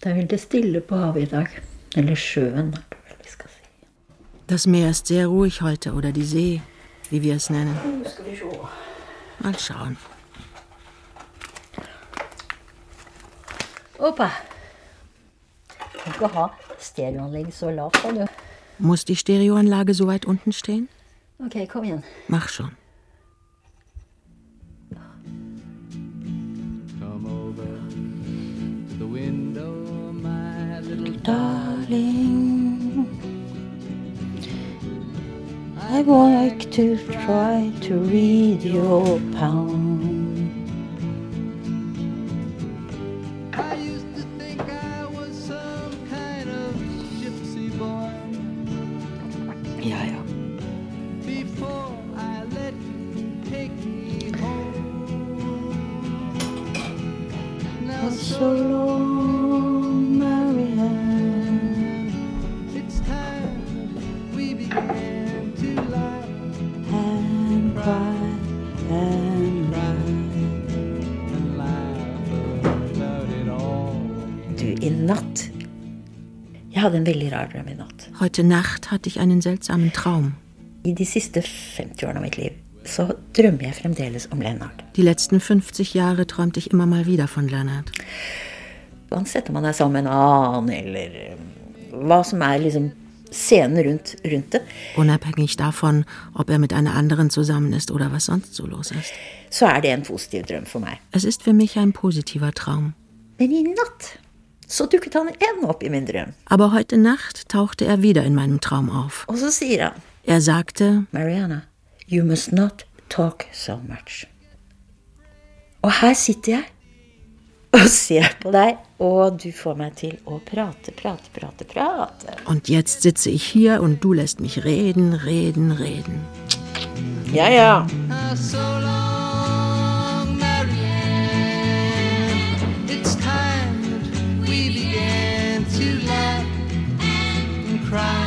Det veldig stille på havet I dag. Eller sjøen, er det vel vi skal si. Das Meer ist sehr ruhig heute, oder die See, wie wir es nennen. Skal vi se. Mal schauen. Oppa. Du kan ikke ha stereoanlegg så lavt, da, du. Muss die Stereoanlage so weit unten stehen? Ok, kom igjen. Mach schon. Come over to the window, my little Darling, I like to try to read your palm. I used to think I was some kind of gypsy boy Ja, ja. before I let you take me home. Now So long, Marianne, it's time we began to laugh and cry and lie. and laugh about it all. Du, I natt. Jeg hadde en veldig rar drøm I natt. Heute Nacht hatte ich einen seltsamen Traum. I de siste 50 årene av mitt liv, så drømmer jeg fremdeles om Lennart. Die letzten 50 Jahre träumte ich immer mal wieder von Lennart. Uansett om man er sammen med en annen, eller hva som er liksom scenen rundt det, Unabhängig davon, ob er mit einer anderen zusammen ist oder was sonst so los ist. så er det en positiv drøm for meg. Es ist für mich ein positiver Traum. Men I natt så dukket han igjen opp I min drøm. Aber heute Nacht tauchte er wieder in meinem Traum auf. Og så sier han, Er sagte, Mariana, you must not talk so much. Og her sitter jeg og ser på deg, og du får meg til å prate. und jetzt sitze ich hier und du lässt mich reden. Ja, ja. So long, Marianne. It's time that we began to laugh and cry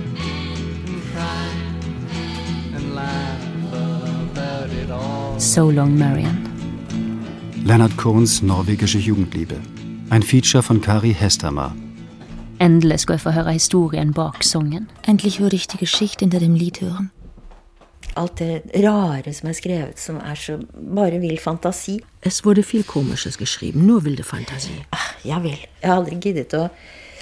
and laugh about it all. So Long Marianne. Leonard Cohens norwegische Jugendliebe. Ein Feature von Kari Hesthamar. Endelig skal jeg få høre historien bak sangen. Endlich würde ich die Geschichte hinter dem Lied hören. Alt det rare som er skrevet, som er så bare vill fantasi. Es wurde viel Komisches geschrieben, nur wilde Fantasie. Ja vel, jeg har aldri giddet å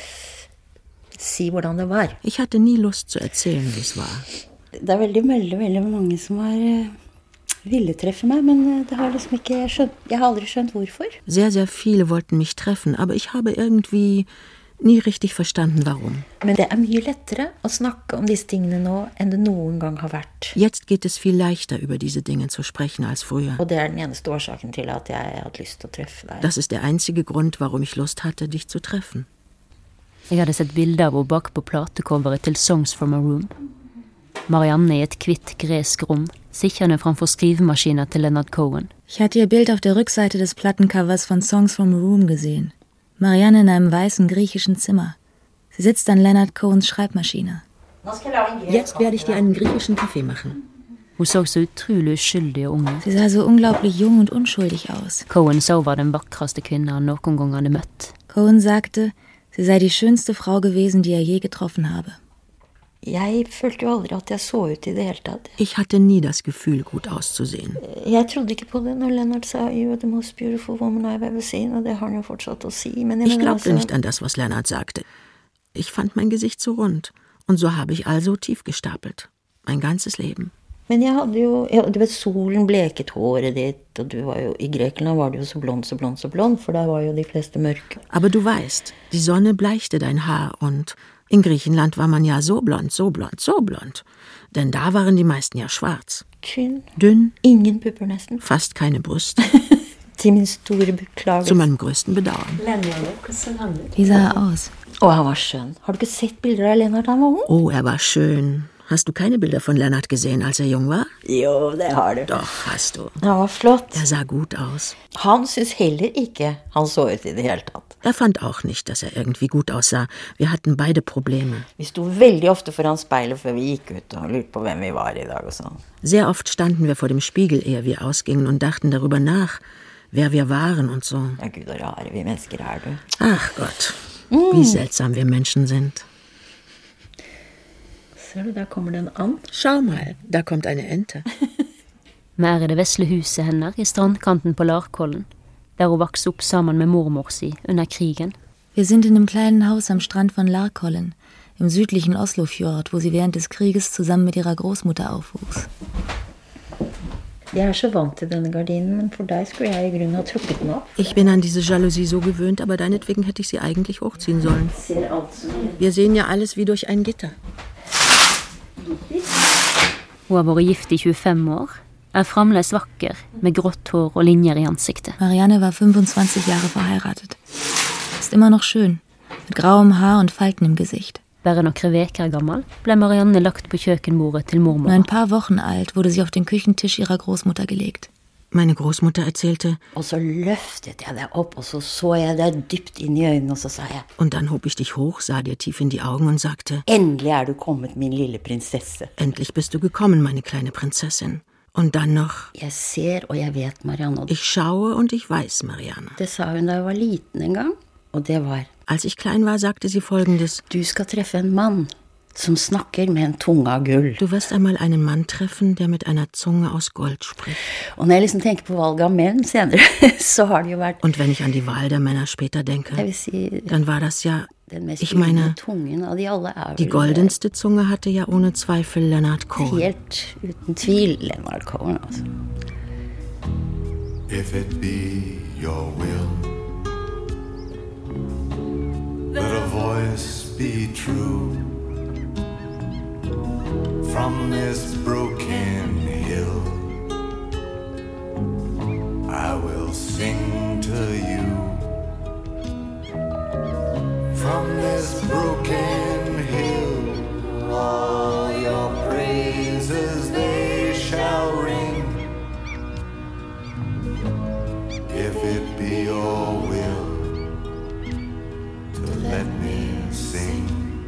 si hvordan det var. Ich hatte nie Lust zu erzählen, wie es war. Det er veldig mange som har ville treffe meg, men det har liksom ikke skjønt. Jeg har aldri skjønt hvorfor. Sehr, sehr viele wollten mich treffen, aber ich habe irgendwie nie richtig verstanden, warum. Men det er mye lettere å snakke om disse tingene nå enn det noen gang har vært. Jetzt geht es viel leichter, über diese Dinge zu sprechen als früher. Og det er den eneste årsaken til at jeg hadde lyst til å treffe deg. Das ist der einzige Grund, warum ich Lust hatte, dich zu treffen. Jeg hadde sett bilder av henne bak på platecoveret til Songs from a Room. Marianne I et hvitt gresk rom, sikkerne framfor skrivemaskiner til Leonard Cohen. Ich hatte ihr Bild auf der Rückseite des Plattencovers von Songs from a Room gesehen. Marianne in einem weißen griechischen Zimmer. Sie sitzt an Leonard Cohens Schreibmaschine. Jetzt werde ich dir einen griechischen Kaffee machen. Hun så så utrolig uskyldig og ung ut. Sie sah so unglaublich jung und unschuldig aus. Cohen så var den vakreste kvinne han noen gang hadde møtt. Cohen sagte, sie sei die schönste Frau gewesen, die er je getroffen habe. Jeg følte jo aldri at jeg så ut I det hele tatt. Ich hatte nie das Gefühl, gut auszusehen. Jeg trodde ikke på det når Lennart sa "You're the most beautiful woman I've ever seen", og det har han jo fortsatt å si. Men Ich glaubte nicht an das, was Lennart sagte. Ich fand mein Gesicht so rund. Und so habe ich also tief gestapelt. Mein ganzes Leben. Men jeg hadde jo, du vet, solen bleket håret ditt, og du var jo, I Grekland var du jo så blond, for der var jo de fleste mørke. Aber du weißt, die Sonne bleichte dein Haar und in Griechenland war man ja so blond. Denn da waren die meisten ja schwarz. Tynn. Dünn. Ingen pupper nesten. Fast keine Brüste. Til min store beklagelse. Zu meinem größten Bedauern. Wie sah er aus? Han var skjønn. Har du ikke sett bilder av Lennart da han var ung? Oh, er war schön. Hast du keine Bilder von Lennart gesehen, als er jung war? Jo, det har du. Doch, hast du. Han var flott. Er sah gut aus. Han synes heller ikke han så ut I det hele tatt. Er fand auch nicht, dass er irgendwie gut aussah. Wir hatten beide Probleme. Vi sto veldig ofte foran speilet før vi gikk ut og lurte på hvem vi var I dag og sånn. Sehr oft standen wir vor dem Spiegel, ehe wir ausgingen und dachten darüber nach, wer wir waren und so. Ja, Gud, og rare vi mennesker du. Ach Gott, wie seltsam wir Menschen sind. Ser du, der kommer det en and. Schau mal, da kommt eine Ente. Vi er i det vesle huset hennes i strandkanten på Larkollen, der hun vokste opp sammen med mormor si under krigen. Wir sind in einem kleinen Haus am Strand von Larkollen, im südlichen Oslofjord, wo sie während des Krieges zusammen mit ihrer Großmutter aufwuchs. Jeg så vant til denne gardinen, men for deg skulle jeg i grunnen ha trukket den opp. Ich bin an diese Jalousie so gewöhnt, aber deinetwegen hätte ich sie eigentlich hochziehen sollen. Wir sehen ja alles wie durch ein Gitter. Hun har vært gift i 25 år, er fremdeles vakker, med grått hår og linjer i ansiktet. Marianne war 25 Jahre verheiratet. Ist immer noch schön, mit grauem Haar und Falten im Gesicht. Bare noen veker gammel ble Marianne lagt på kjøkkenbordet til Nur mormor. ein paar Wochen alt wurde sie auf den Küchentisch ihrer Großmutter gelegt. Meine Großmutter erzählte, Og så løftet jeg deg opp, og så jeg deg dypt inn i øynene, og så sa jeg, und dann hob ich dich hoch, sah dir tief in die Augen und sagte, endelig du kommet, min lille prinsesse. endlich bist du gekommen, meine kleine Prinzessin. Und dann noch, Jeg ser, og jeg vet, Marianne. ich schaue und ich weiß, Marianne. Det sa hun da jeg var liten en gang, og det var, Als ich klein war, sagte sie Folgendes, du skal treffe en mann som snakker med en tunge av gull. du wirst einmal einen Mann treffen, der mit einer Zunge aus Gold spricht. Og når jeg liksom tenker på valget av menn senere, så har det jo vært, Und wenn ich an die Wahl der Männer später jeg denke, vil si, dann war das ja, den mest ich meine, gyllene tungen av de alle die goldenste Zunge hatte ja ohne Zweifel Leonard Cohen. helt uten tvil Leonard Cohen, altså. If it be your will that a voice be true from this broken hill, I will sing to you. From this broken hill, all your praises they shall ring. If it be your will to let me sing.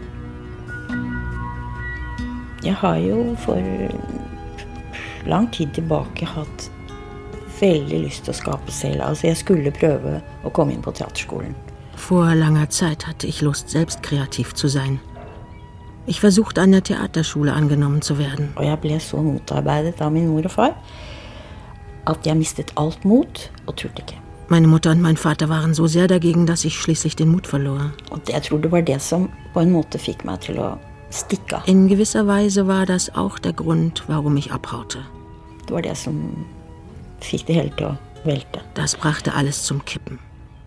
Jeg har jo for lang tid tilbake hatt veldig lyst til å skape selv. Altså, jeg skulle prøve å komme inn på teaterskolen. Vor langer Zeit hatte ich Lust, selbst kreativ zu sein. Ich versuchte, an der Theaterschule angenommen zu werden. Og jeg ble så motarbeidet av min mor og far at jeg mistet alt mot og turte ikke. Meine Mutter und mein Vater waren so sehr dagegen, dass ich schließlich den Mut verlor. Og jeg tror det var det som på en måte fikk meg til å stikke av. In gewisser Weise war das auch der Grund, warum ich abhaute. Det var det som fikk det hele til å velte. Das brachte alles zum Kippen.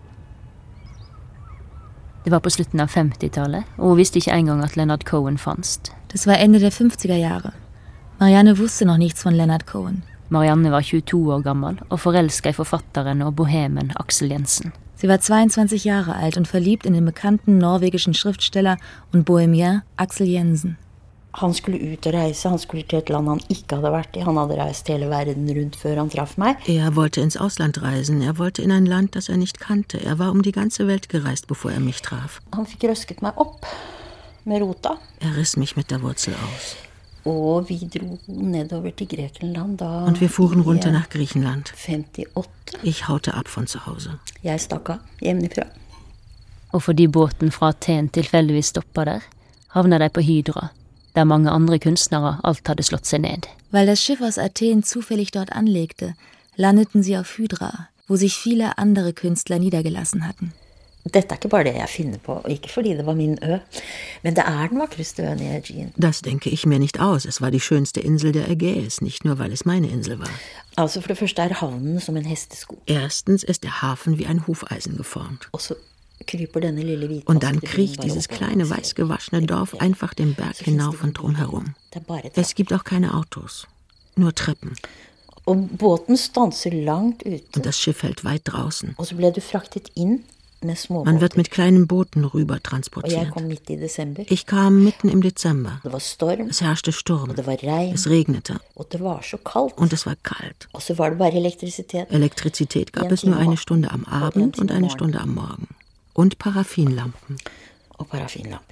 Det var på slutten av 50-tallet, og hun visste ikke engang at Leonard Cohen fantes. Das war Ende der 50er Jahre. Marianne wusste noch nichts von Leonard Cohen. Marianne var 22 år gammel og forelsket i forfatteren og bohemen Aksel Jensen. Sie war 22 Jahre alt und verliebt in den bekannten norwegischen Schriftsteller und Bohemien Aksel Jensen. Han skulle ut og reise, han skulle til et land han ikke hadde vært i. Han hadde reist hele verden rundt før han traff meg. Er wollte ins Ausland reisen, er wollte in ein Land, das er nicht kannte. Er war um die ganze Welt gereist, bevor er mich traf. Han fikk røsket meg opp med rota. Er riss mich mit der Wurzel aus. Og vi dro nedover til Grekenland da. Und wir fuhren runter nach Griechenland. 58. Ich haute ab von zu Hause. Jeg stakk av hjemmefra. Og fordi båten fra Aten tilfeldigvis stoppet der, havnet de på Hydra, der mange andre kunstnere alt hadde slått seg ned. Weil das Schiff aus Athen zufällig dort anlegte, landeten sie auf Hydra, wo sich viele andere Künstler niedergelassen hatten. Dette ikke bare det jeg finner på, ikke fordi det var min ø, men det den vakreste øen i Aegean. Das denke ich mir nicht aus. Es war die schönste Insel der Ägäis, nicht nur, weil es meine Insel war. Altså for det første havnen som en hestesko. Erstens ist der Hafen wie ein Hufeisen geformt. Og så kryper denne lille hvite. Und dann kriecht dieses kleine, weiß gewaschene Dorf einfach den Berg hinauf und drumherum. Es gibt auch keine Autos, nur Treppen. Og båten stanser langt ute. Und das Schiff hält weit draußen. Og så ble du fraktet inn med småbåter. Man wird mit kleinen Booten rüber Og jeg transportiert. kom midt i desember. Ich kam mitten im Dezember. Det var storm, Es herrschte Sturm. og det var regn, Es regnete. og det var så kaldt. Und es war kalt. Og så var det bare elektrisitet. Elektrizität gab es nur eine Stunde am Abend und eine Stunde am Morgen. Und Paraffinlampen. Og paraffinlamper.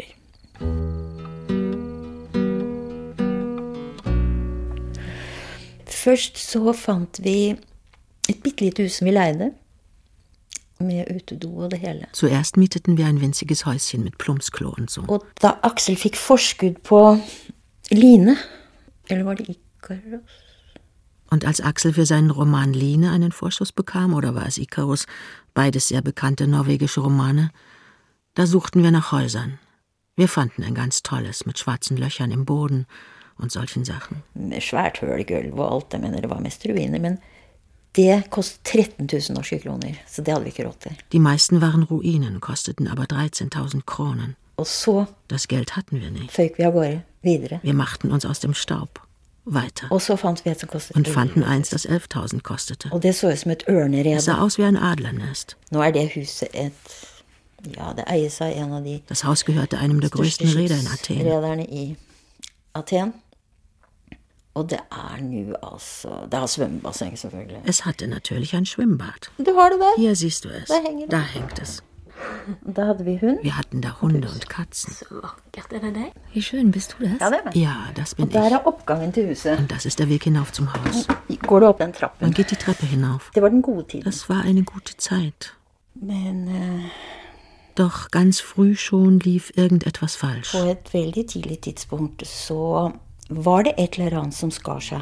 Først så fant vi Et bitte lite hus som vi leide, med utedo og det hele. Zuerst mieteten wir ein winziges Häuschen mit Plumpsklo und so. Og da Axel fikk forskudd på Line, eller var det Ikaros? Und als Axel für seinen Roman Line einen Vorschuss bekam, oder war es Ikarus, beides sehr bekannte norwegische Romane, da suchten wir nach Häusern. Wir fanden ein ganz tolles, mit schwarzen Löchern im Boden und solchen Sachen. Med svært høl i gulv og alt, jeg mener det var mest ruiner, men det kostet 13 000 norske kroner, så det hadde vi ikke råd til. Die meisten waren Ruinen, kosteten aber 13.000 Kronen. Og så Das Geld hatten wir nicht. føyk vi av gårde videre. Wir machten uns aus dem Staub. Weiter. Og så fant vi et som kostet Und fanden eins, das 11.000 kostete. Og det så ut som et Es ørnerede. sah aus wie ein Adlernest. Nå er det huset det eies av en av de Das Haus gehörte einem der größten Reeder in Athen. rederne i Aten. Og det nå altså det har svømmebasseng, selvfølgelig. Es hatte natürlich ein Schwimmbad. Du har det der. Hier siehst du es. Da hängt Da hängt es. Da hadde vi hund. Wir hatten da Hunde und Katzen. Wie schön, bist du das? Ja, det er meg. Ja, das bin Og der ich. er oppgangen til huset. Und das ist der Weg hinauf zum Haus. Går du opp den trappen? Man geht die Treppe hinauf. Det var den gode tiden. Das war eine gute Zeit. Men Doch ganz früh schon lief irgendetwas falsch. på et veldig tidlig tidspunkt så var det et eller annet som skar seg.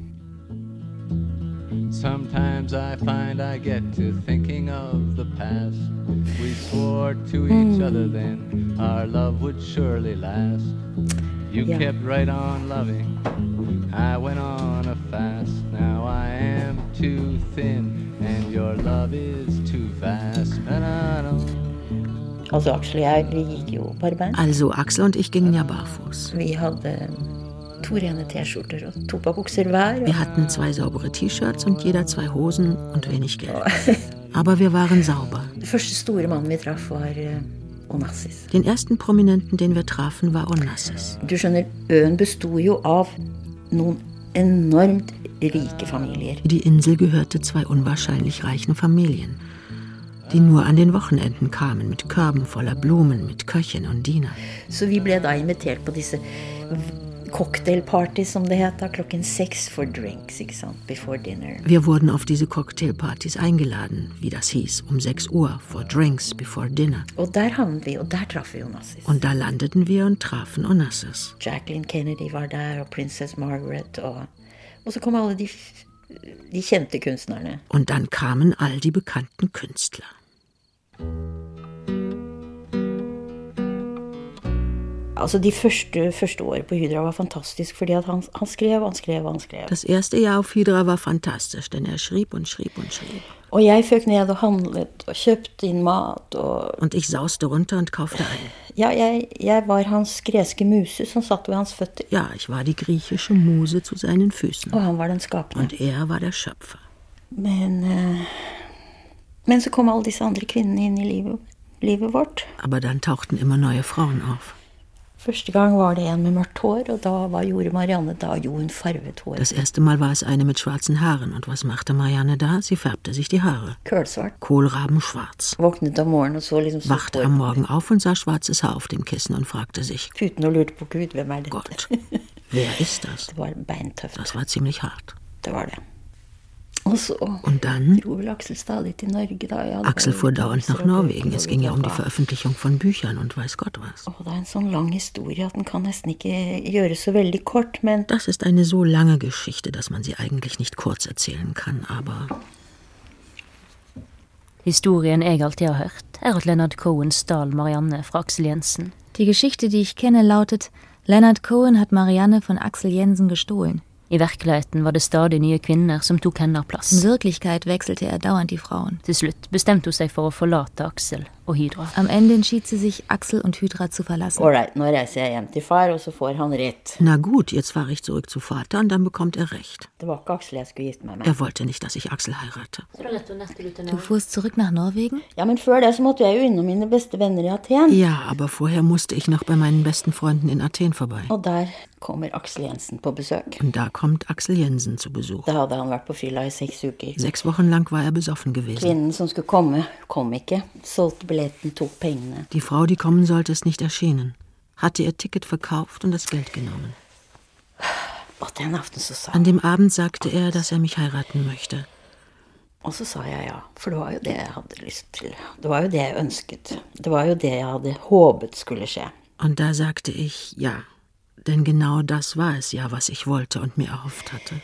Sometimes I find I get to thinking of the past. We swore to each other then our love would surely last. You Yeah. kept right on loving. I went on a fast. Now I am too thin and your love is too fast. Na-na-na. Altså Aksel og jeg, vi gikk jo på arbeid. Also Axel und ich gingen ja barfuß. Vi hadde 2 rene T-skjorter og 2 par bukser hver. Wir hatten 2 saubere T-Shirts und jeder 2 Hosen und wenig Geld. Aber wir waren sauber. Den første store mannen vi traff var Onassis. Den ersten Prominenten, den wir trafen, war Onassis. Du skjønner, øen bestod jo av noen enormt rike familier. Die Insel gehörte 2 unwahrscheinlich reichen Familien, die nur an den Wochenenden kamen mit Körben voller Blumen, mit Köchen und Dienern. Så vi ble da invitert på disse cocktailparties, som det heter, klokken 6 for drinks, ikke sant, before dinner. Wir wurden auf diese Cocktailpartys eingeladen, wie das hieß, um 6 Uhr, for drinks before dinner. Og der havnet vi, og der traff vi Onassis. Und da landeten wir und trafen Onassis. Jacqueline Kennedy var der, og Princess Margaret, og så kom alle de kjente kunstnerne. Und dann kamen all die bekannten Künstler. Altså de første året på Hydra var fantastisk, fordi at han skrev, han skrev, han skrev. Das erste Jahr auf Hydra war fantastisch, denn er schrieb und schrieb und schrieb. Og jeg føk ned og handlet, og kjøpte inn mat, og Und ich sauste runter und kaufte ein. ja, jeg var hans greske muse som satt ved hans føtter, Ja, ich war die griechische Muse zu seinen Füßen. og han var den skapende. Und er war der Schöpfer. Men så kom alle disse andre kvinnene inn i livet vårt. Aber dann tauchten immer neue Frauen auf. Første gang var det en med mørkt hår, og da gjorde Marianne da jo hun farvet hår. Das erste Mal war es eine mit schwarzen Haaren. Und was machte Marianne da? Sie färbte sich die Haare. Kølsvart. Kohlrabenschwarz. Våknet om morgenen og så liksom så Wachte am Morgen auf und sah schwarzes Haar auf dem Kissen und fragte sich, puten og lurte på Gud, hvem dette? Gott, wer ist das? Det var beintøft. Das war ziemlich hart. Det var det. Og så Und dann? dro vel Axel stadig til Norge da. Ja, Axel fuhr dauernd nach Norwegen. Es ging ja um die Veröffentlichung von Büchern und weiß Gott was. Og det er en sånn lang historie at den kan nesten ikke gjøre så veldig kort, men Das ist eine so lange Geschichte, dass man sie eigentlich nicht kurz erzählen kann, aber Historien jeg alltid har hørt, at Leonard Cohen stal Marianne fra Axel Jensen. Die Geschichte, die ich kenne, lautet, Leonard Cohen hat Marianne von Axel Jensen gestohlen. I virkeligheten var det stadig nye kvinner som tok hennes plass. In Wirklichkeit wechselte er dauernd die Frauen. Til slutt bestemte hun seg for å forlate Axel og Hydra. Am Ende entschied sie sich, Axel und Hydra zu verlassen. ålreit, nå reiser jeg hjem til far, og så får han rett. na gut, jetzt fahre ich zurück zu Vater und dann bekommt er recht. Det var ikke Axel jeg skulle gifte meg med. Er wollte nicht, dass ich Axel heirate. Du fuhrst zurück nach Norwegen? Ja, men før det så måtte jeg jo innom mine beste venner i Aten. Ja, aber vorher musste ich noch bei meinen besten Freunden in Athen vorbei. Og der kommer Axel Jensen på besøk. Und da kommt Axel Jensen zu Besuch. Da hadde han vært på fylla i 6 uker. 6 Wochen lang war er besoffen gewesen. Kvinnen som skulle komme, kom ikke. Solgte billetten, tok pengene. Die Frau, die kommen sollte, ist nicht erschienen. Hatte ihr Ticket verkauft und das Geld genommen. Og den aften så sa An dem Abend sagte er, dass er mich heiraten möchte. Og så sa jeg ja, for det var jo det jeg hadde lyst til. Det var jo det jeg ønsket. Det var jo det jeg hadde håpet skulle skje. Und da sagte ich ja, denn genau das war es ja, was ich wollte und mir erhofft hatte.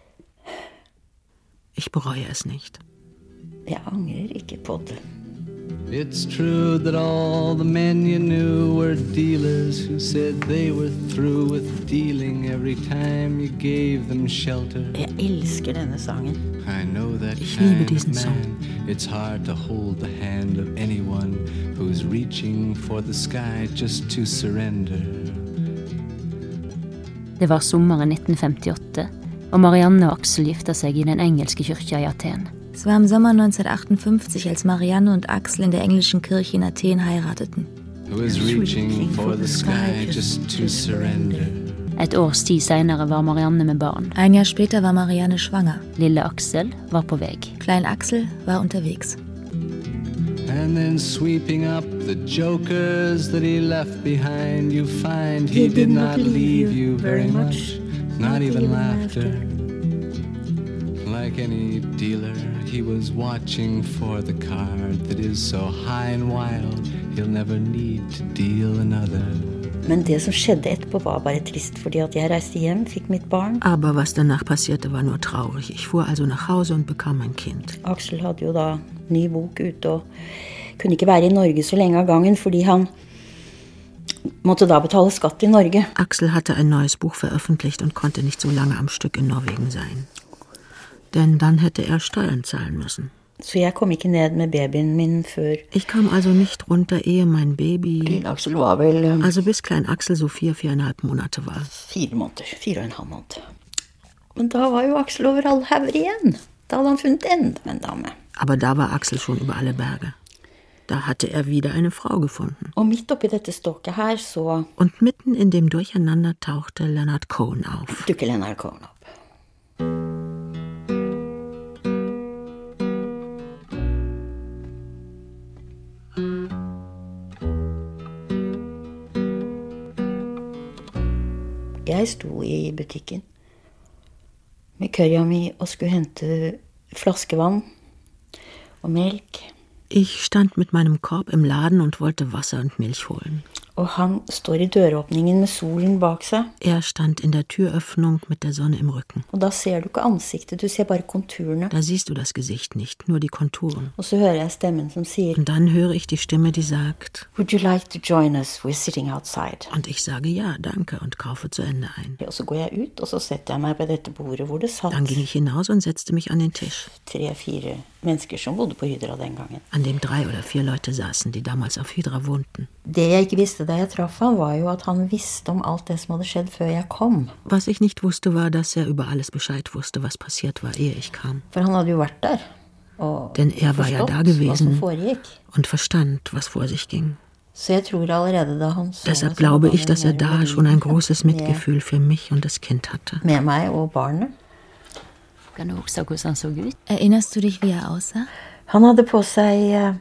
Ich bereue es nicht. Jeg angrer ikke på det. It's true that all the men you knew were dealers who said they were through with dealing every time you gave them shelter. Jeg elsker denne sangen. I know that Ich liebe kind of diesen Song. man. It's hard to hold the hand of anyone who's reaching for the sky just to surrender. Det var sommeren 1958, og Marianne og Axel gifta seg i den engelske kyrkja i Athen. Es war im Sommer 1958, als Marianne und Axel in der englischen Kirche in Athen heirateten. Who is reaching for the sky just to surrender. Et års tid senere var Marianne med barn. Ein Jahr später war Marianne schwanger. Lille Axel var på vei. Klein Axel war unterwegs. And then sweeping up the jokers that he left behind, you find he did not leave you very much, not even laughter. Like any dealer, he was watching for the card that is so high and wild, he'll never need to deal another. Men det som skjedde etterpå var bare trist, fordi at jeg reiste hjem, fikk mitt barn. Aber was danach passierte, war nur traurig. Ich fuhr also nach Hause und bekam ein Kind. Axel hadde jo da ny bok ute og kunne ikke være i Norge så lenge av gangen, fordi han måtte da betale skatt i Norge. Axel hatte ein neues Buch veröffentlicht und konnte nicht so lange am Stück in Norwegen sein. Denn dann hätte er Steuern zahlen müssen. Så jeg kom ikke ned med babyen min før. Ich kam also nicht runter, ehe mein Baby... Lille Axel var vel Also bis Klein Axel so 4,5 Monate war. 4 måneder, 4,5 måneder. Men da var jo Axel over alle hauger igjen. Da hadde han funnet enda en dame. Aber da war Axel schon über alle Berge. Da hatte er wieder eine Frau gefunden. Og midt oppi dette stokket her så Und mitten in dem Durcheinander tauchte Leonard Cohen auf. dukker Leonard Cohen opp. Jeg sto i butikken med kørja mi og skulle hente flaskevann og melk. Ich stand mit meinem Korb im Laden und wollte Wasser und Milch holen. Og han står i døråpningen med solen bak seg. Er stand in der Türöffnung mit der Sonne im Rücken. Og da ser du ikke ansiktet, du ser bare konturene. Da siehst du das Gesicht nicht, nur die Konturen. Og så hører jeg stemmen som sier, Und dann höre ich die Stimme, die sagt, Would you like to join us? We're sitting outside. und ich sage ja, danke und kaufe zu Ende ein. Og så går jeg ut, og så setter jeg meg på dette bordet hvor det satt Dann ging ich hinaus und setzte mich an den Tisch, 3-4 mennesker som bodde på Hydra den gangen. an dem 3 oder 4 Leute saßen, die damals auf Hydra wohnten. Det jeg ikke visste da jeg traff han, var jo at han visste om alt det som hadde skjedd før jeg kom. Was ich nicht wusste, war, dass er über alles Bescheid wusste, was passiert war, ehe ich kam. For han hadde jo vært der, og Denn er war ja da forstått hva som gewesen foregikk. und verstand, was vor sich ging. Så jeg tror allerede da han så Deshalb meg, så glaube hadde ich, dass er han da en schon ein kontakt großes Mitgefühl für mich und das Kind hatte. med meg og barnet. Kan du huske hvordan han så ut? Erinnerst du dich, wie er aussah? Han hadde på seg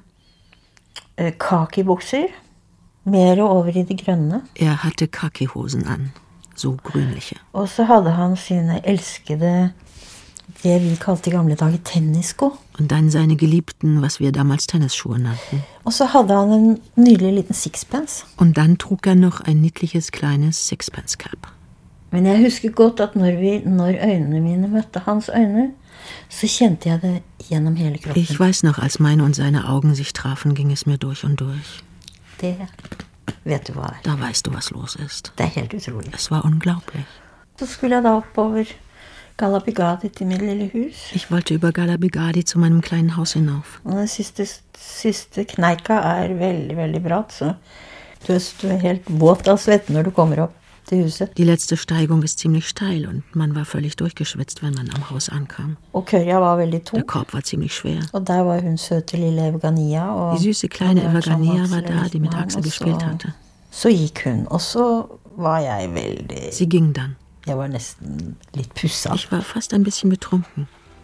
kakibukser, mer over i det grønne. Er hatte Khaki-Hosen an, so grünliche. Og så hadde han sine elskede, det vi kalte i gamle dager tennisko. Und dann seine Geliebten, was wir damals Tennisschuhe nannten. Og så hadde han en nydelig liten sixpence. Und dann trug er noch ein niedliches kleines Sixpence-Cap. Men jeg husker godt at når øynene mine møtte hans øyne, så kjente jeg det gjennom hele kroppen. Ich weiß noch, als meine und seine Augen sich trafen, ging es mir durch und durch. Det vet du hva er. Da weißt du, was los ist. Det er helt utrolig. Es war unglaublich. Så skulle jeg da oppover Galapigati til mitt lille hus. Ich wollte über Galabigadi zu meinem kleinen Haus hinauf. Og den siste kneika er veldig, veldig bratt, så du er helt våt av svette når du kommer opp til huset. Die letzte Steigung ist ziemlich steil und man war völlig durchgeschwitzt, wenn man am Haus ankam. Og kørja var veldig tung. Der Korb war ziemlich schwer. Og der var hun søte lille Evgania. Og Die süße kleine og der som Evgania Axel war da, die mit var Axel og gespielt så- hatte. Så gikk hun, og så var jeg veldig... Sie ging dann. Jeg var nesten litt pussa. Ich war fast ein bisschen betrunken.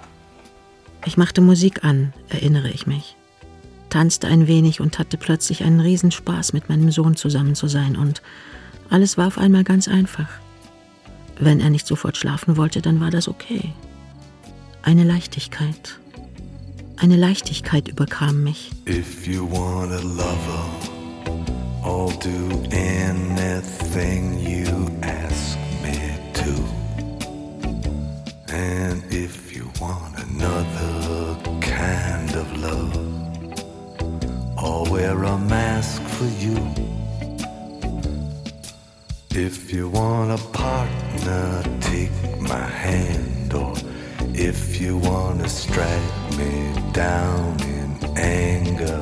Ich machte Musik an, erinnere ich mich. Tanzte ein wenig und hatte plötzlich einen Riesenspaß, mit meinem Sohn zusammen zu sein. Und alles war auf einmal ganz einfach. Wenn er nicht sofort schlafen wollte, dann war das okay. Eine Leichtigkeit. Eine Leichtigkeit überkam mich. If you want a lover, I'll do anything you ask me to. And if you want another kind of love, I'll wear a mask for you. If you want a partner, take my hand. Or if you want to strike me down in anger,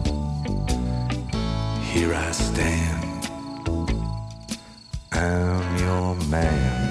here I stand, I'm your man.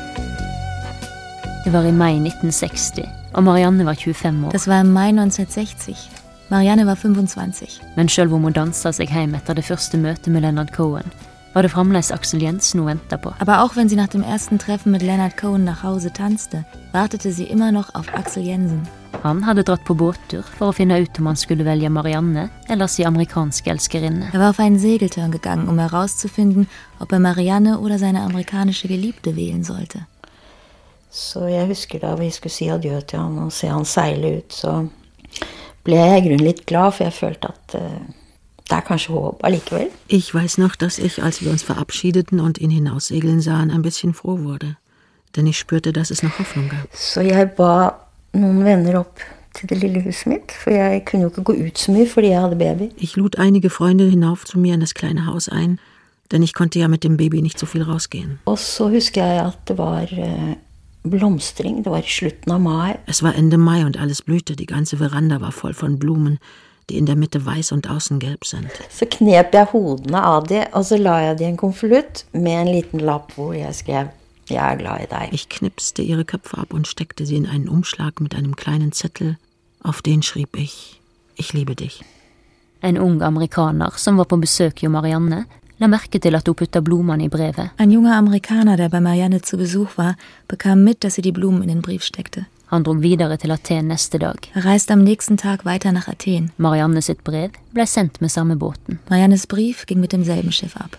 Det var i mai 1960, og Marianne var 25 år. Das war im Mai 1960. Marianne war 25. Men selv om hun danset seg hjem etter det første møtet med Leonard Cohen, var det fremdeles Axel Jensen hun ventet på. Aber auch wenn sie nach dem ersten Treffen mit Leonard Cohen nach Hause tanzte, wartete sie immer noch auf Axel Jensen. Han hadde dratt på båttur for å finne ut om han skulle velge Marianne eller si amerikanske elskerinne. Er war auf einen Segeltörn gegangen, um herauszufinden, ob er Marianne oder seine amerikanische Geliebte wählen sollte. Så jeg husker da vi skulle si adjø til han og se han seile ut, så ble jeg i grunnen litt glad, for jeg følte at det er kanskje håp allikevel. Ich weiß noch, dass ich, als wir uns verabschiedeten und ihn hinaussegeln sahen, ein bisschen froh wurde. Denn ich spürte, dass es noch Hoffnung gab. Så jeg ba noen venner opp til det lille huset mitt, for jeg kunne jo ikke gå ut så mye fordi jeg hadde baby. Ich lud einige Freunde hinauf zu mir in das kleine Haus ein, denn ich konnte ja mit dem Baby nicht so viel rausgehen. Og så husker jeg at det var blomstring, det var i slutten av mai. Es war Ende Mai und alles blühte, die ganze Veranda war voll von Blumen, die in der Mitte weiß und außen gelb sind. Så knep jeg hodene av det, og så la jeg det i en konvolutt med en liten lapp hvor jeg skrev, jeg er glad i deg. Ich knipste ihre Köpfe ab und steckte sie in einen Umschlag mit einem kleinen Zettel, auf den schrieb ich liebe dich. En ung amerikaner som var på besøk hos Marianne, la merke til at hun putta blomene i brevet. Ein junger Amerikaner, der bei Marianne zu Besuch war, bekam mit, dass sie die Blumen in den Brief steckte. Han drog videre til Athen neste dag. Er reiste am nächsten Tag weiter nach Athen. Marianne sitt brev ble sendt med samme båten. Mariannes Brief ging mit demselben Schiff ab.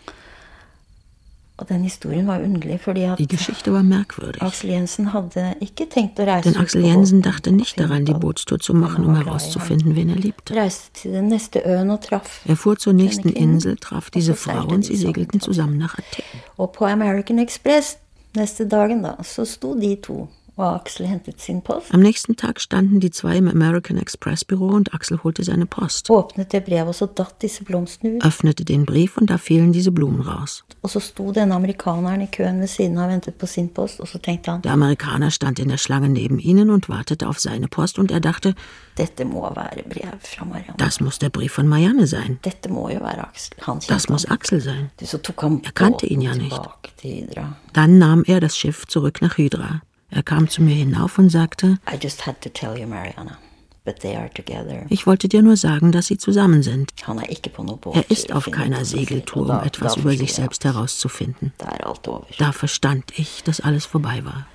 Og den historien var underlig, fordi at Die Geschichte war merkwürdig. Axel Jensen hadde ikke tenkt å reise Denn Axel Jensen dachte nicht daran, die Bootstour zu machen, um herauszufinden, wen er liebte. Reiste til den neste øen og traff. Er fuhr zur nächsten Insel, traf diese Frau und sie segelten zusammen nach Athen. Og på American Express neste dagen da, så sto de to, og Axel hentet sin post. Am nächsten Tag standen die zwei im American Express Büro und Axel holte seine Post. Åpnet det brevet, og så datt disse blomstene ut. Öffnete den Brief und da fielen diese Blumen raus. Og så sto denne amerikaneren i køen ved siden av og ventet på sin post, og så tenkte han, Der Amerikaner stand in der Schlange neben ihnen und wartete auf seine Post und er dachte, dette må være brev fra Marianne. das muss der Brief von Marianne sein. Dette må jo være Axel. Han Das kjente muss han. Axel sein. Så tok han kannte ihn ja båten nicht. tilbake til Hydra. Dann nahm er das Schiff zurück nach Hydra. Er kam zu mir hinauf und sagte, I just had to tell you, Marianne, but they are together. ich wollte dir nur sagen, dass sie zusammen sind. Han ikke på noe båt. Er ist auf keiner Segeltour, um etwas über sich selbst herauszufinden. Da alt over. Da verstand ich, dass alles vorbei war.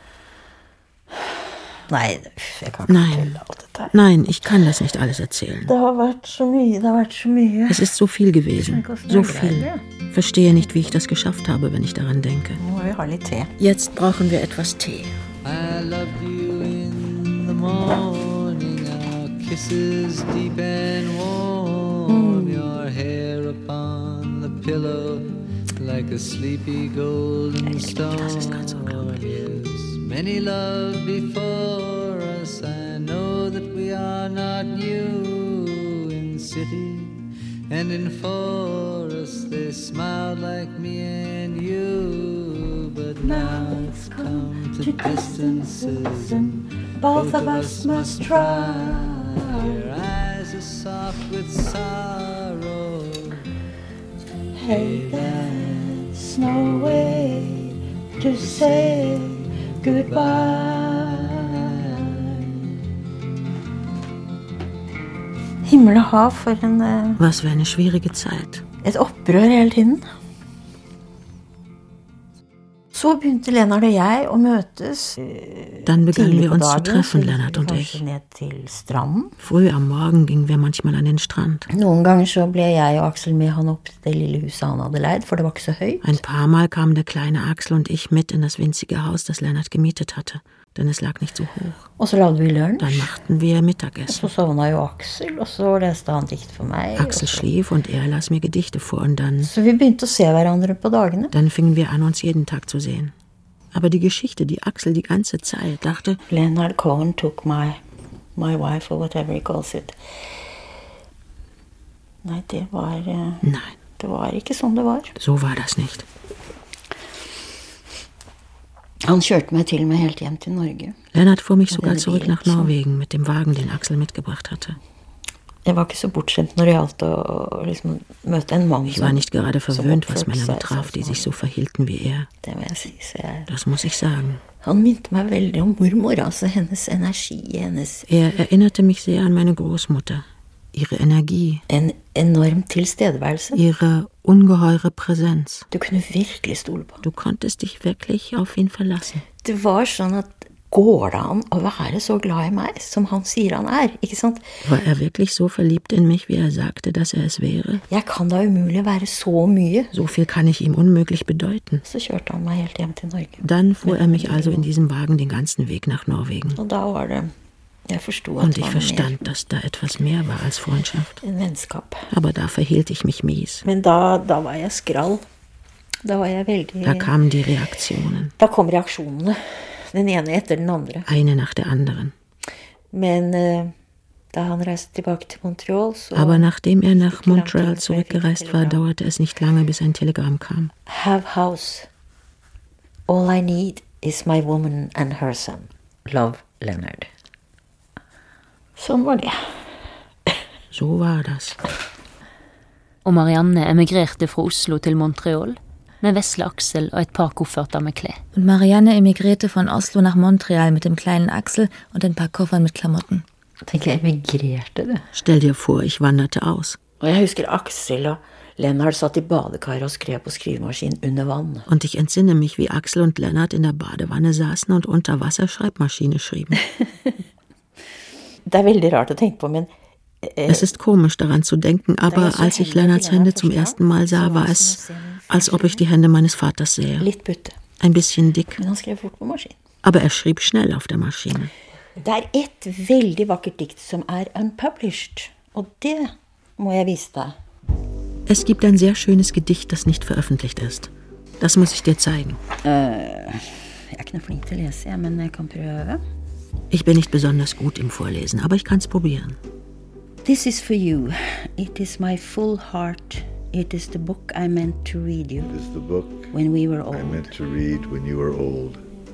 Nei, jeg kan ikke Nein, fortelle alt dette her. nein, ich kann das nicht alles erzählen. Det har vært så mye. Es ist so viel gewesen, so viel. Verstehe nicht, wie ich das geschafft habe, wenn ich daran denke. Nå må vi ha litt te. Jetzt brauchen wir etwas Tee. I love you in the morning, our kisses deep and warm, your hair upon the pillow like a sleepy golden stone. Yes, many love before us, I know that we are not new in city and in forest, they smiled like me and you, but now it's come to distances and both of us must try. Your eyes are soft with sorrow. Hey, there's no way to say goodbye. Himmel og hav for Was für eine schwierige Zeit. et opprør hele tiden. Så begynte Lennart og jeg å møtes. Dann begannen Tidlig wir på uns zu dagen, treffen, så gikk Lennart vi und kanskje ich. ned til stranden. Früh am Morgen gingen wir manchmal an den Strand. Noen ganger så ble jeg og Axel med han opp til det lille huset han hadde leid, for det var ikke så høyt. Ein paar Mal kamen der kleine Axel und ich mit in das winzige Haus, das Lennart gemietet hatte. denn es lag nicht so hoch. Og så lagde vi lunsj. Dann machten wir Og Mittagessen. så sovna jo Aksel, og så leste han dikt for meg. Axel schlief und er las mir Gedichte vor und Så vi begynte å se hverandre på dagene. dann fingen wir an, uns jeden Tag zu sehen. Aber die Geschichte, die Axel die ganze Zeit dachte, Leonard Cohen took my wife, or whatever he calls it. Nei, det var ikke sånn det var. so war das nicht. Han kjørte meg til og med helt hjem til Norge. Lennart fuhr mich Ja, sogar den zurück Bil, nach so. Norwegen mit dem Wagen, den Axel mitgebracht hatte. Jeg var ikke så bortskjemt når det gjaldt å liksom møte en mann Ich war nicht gerade som verwöhnt, was oppførte Männer seg betraf, sånn die som sich so verhielten wie er. Det må jeg si. Så Das muss ich sagen. han minte meg veldig om mormor, altså hennes energi, hennes Er erinnerte mich sehr an meine Großmutter. Ihre Energie, en enorm tilstedeværelse. ihre ungeheure Präsenz. Du kunne virkelig stole på. Du konntest dich wirklich auf ihn verlassen. Det var sånn at går det an å være så glad i meg som han sier han er, ikke sant? War er wirklich so verliebt in mich, wie er sagte, dass er es wäre? Jeg kan da umulig være så mye. So viel kann ich ihm unmöglich bedeuten. Så kjørte han meg helt hjem til Norge. Dann fuhr er mich also in diesem Wagen den ganzen Weg nach Norwegen. Og da var det Jeg forsto at Und det ich var mer verstand, dass da etwas mehr war als Freundschaft. en vennskap. Aber da verhielt ich mich mies. Men da var jeg skrall. Da var jeg veldig Da kamen die Reaktionen, Da kom reaksjonene. Den ene etter den andre. eine nach der anderen. Men da han reiste tilbake til Montreal, så Aber nachdem er nach Ikke lang Montreal tid før jeg fikk zurückgereist war, Telegramm. dauerte es nicht lange, bis ein Telegramm kam. Have house. All I need is my woman and her son. Love, Leonard. Sånn var det. So war das. Og Marianne emigrerte fra Oslo til Montreal med vesle Axel og et par kofferter med klær. Und Marianne emigrierte von Oslo nach Montreal mit dem kleinen Axel und ein paar Koffern mit Klamotten. Tenk, jeg emigrerte det. Stell dir vor, ich wanderte aus. Og jeg husker Axel og Leonard satt i badekaret og skrev på skrivemaskinen under vann. Und ich entsinne mich, wie Axel und Lennart in der Badewanne saßen und unter Wasser Schreibmaschine schrieben. Det er veldig rart å tenke på, men Es ist komisch daran zu denken, aber als ich Lennarts Hände zum ersten Mal sah, war es, als ob ich die Hände meines Vaters sähe. litt butte. Ein bisschen dick, Men han skrev fort på maskin. aber er schrieb schnell auf der Maschine. Det er et veldig vakkert dikt som er unpublished, og det må jeg vise deg. Es gibt ein sehr schönes Gedicht, das nicht veröffentlicht ist. Das muss ich dir zeigen. Jeg er ikke noe flink til å lese, men jeg kan prøve. Ich bin nicht besonders gut im Vorlesen, aber ich kann's probieren. This is for you. It is my full heart. It is the book I meant to read you It is the book when we were I old. meant to read when you were old.